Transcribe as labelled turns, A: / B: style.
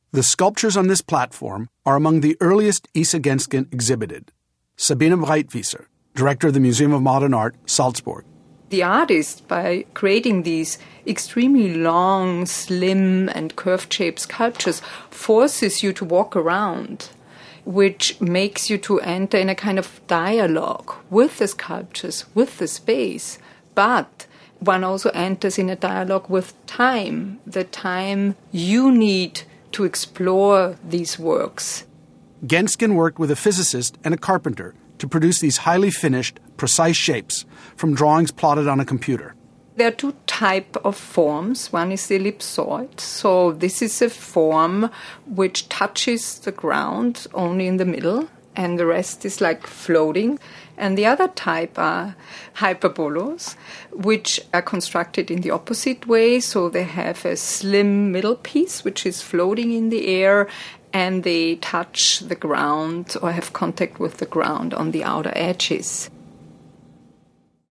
A: The sculptures on this platform are among the earliest Isa Genskin exhibited. Sabine Breitwieser, director of the Museum of Modern Art, Salzburg.
B: The artist, by creating these extremely long, slim and curved-shaped sculptures, forces you to walk around, which makes you to enter in a kind of dialogue with the sculptures, with the space. But one also enters in a dialogue with time, the time you need to explore these works.
A: Genskin worked with a physicist and a carpenter to produce these highly finished, precise shapes from drawings plotted on a computer.
B: There are two types of forms. One is the ellipsoid. So this is a form which touches the ground only in the middle, and the rest is like floating. And the other type are hyperbolos, which are constructed in the opposite way. So they have a slim middle piece, which is floating in the air, and they touch the ground or have contact with the ground on the outer edges.